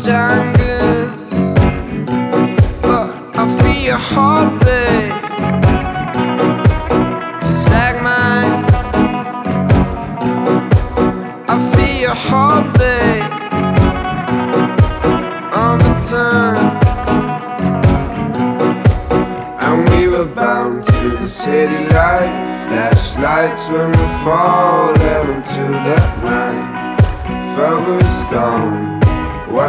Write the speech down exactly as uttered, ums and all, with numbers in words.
strangers, but I feel your heartbeat just like mine. I feel your heartbeat all the time. And we were bound to the city life, flashlights when we fall down into that night. Focused on